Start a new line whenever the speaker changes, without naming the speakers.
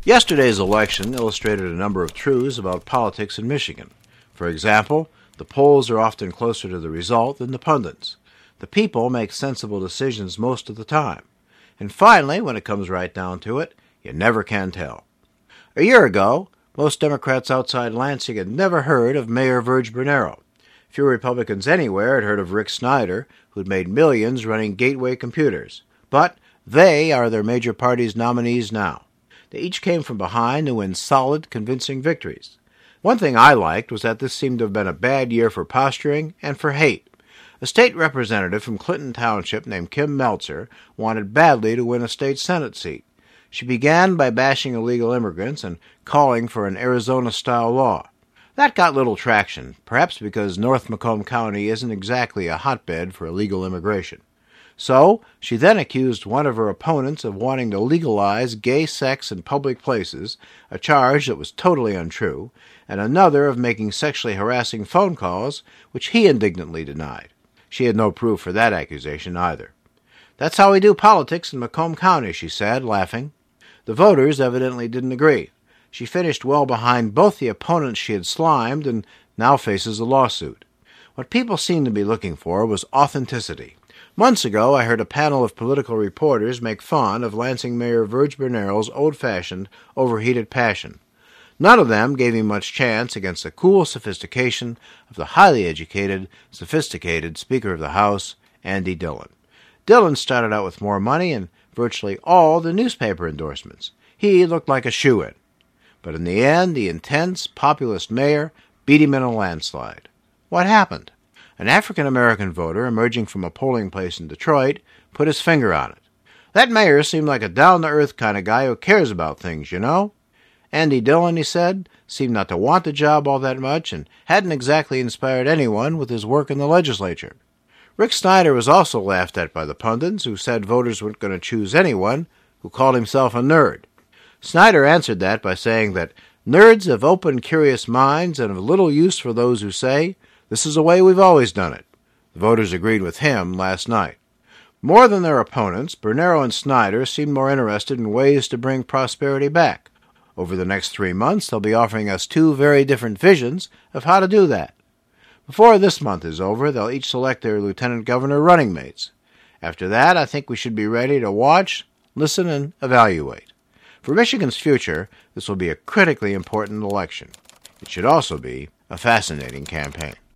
Yesterday's election illustrated a number of truths about politics in Michigan. For example, the polls are often closer to the result than the pundits. The people make sensible decisions most of the time. And finally, when it comes right down to it, you never can tell. A year ago, most Democrats outside Lansing had never heard of Mayor Virg Bernero. Few Republicans anywhere had heard of Rick Snyder, who'd made millions running Gateway Computers. But they are their major party's nominees now. They each came from behind to win solid, convincing victories. One thing I liked was that this seemed to have been a bad year for posturing and for hate. A state representative from Clinton Township named Kim Meltzer wanted badly to win a state Senate seat. She began by bashing illegal immigrants and calling for an Arizona-style law. That got little traction, perhaps because North Macomb County isn't exactly a hotbed for illegal immigration. So, she then accused one of her opponents of wanting to legalize gay sex in public places, a charge that was totally untrue, and another of making sexually harassing phone calls, which he indignantly denied. She had no proof for that accusation either. "That's how we do politics in Macomb County," she said, laughing. The voters evidently didn't agree. She finished well behind both the opponents she had slimed and now faces a lawsuit. What people seemed to be looking for was authenticity. Months ago, I heard a panel of political reporters make fun of Lansing Mayor Virg Bernero's old-fashioned, overheated passion. None of them gave him much chance against the cool sophistication of the highly educated, sophisticated Speaker of the House, Andy Dillon. Dillon started out with more money and virtually all the newspaper endorsements. He looked like a shoo-in. But in the end, the intense, populist mayor beat him in a landslide. What happened? An African-American voter emerging from a polling place in Detroit put his finger on it. "That mayor seemed like a down-to-earth kind of guy who cares about things, you know." Andy Dillon, he said, seemed not to want the job all that much and hadn't exactly inspired anyone with his work in the legislature. Rick Snyder was also laughed at by the pundits, who said voters weren't going to choose anyone who called himself a nerd. Snyder answered that by saying that nerds have open, curious minds and of little use for those who say, "This is the way we've always done it." The voters agreed with him last night. More than their opponents, Bernero and Snyder seemed more interested in ways to bring prosperity back. Over the next 3 months, they'll be offering us 2 very different visions of how to do that. Before this month is over, they'll each select their lieutenant governor running mates. After that, I think we should be ready to watch, listen, and evaluate. For Michigan's future, this will be a critically important election. It should also be a fascinating campaign.